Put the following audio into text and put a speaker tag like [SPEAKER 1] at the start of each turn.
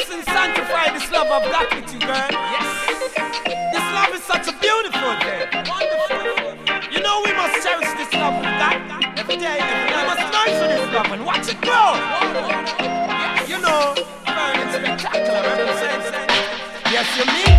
[SPEAKER 1] bless and sanctify this love I've got with you, girl. Yes. This love is such a beautiful thing. Wonderful. You know we must cherish this love we've got every day. We must nurture this love and watch it grow. You know, it's spectacular. Yes, you mean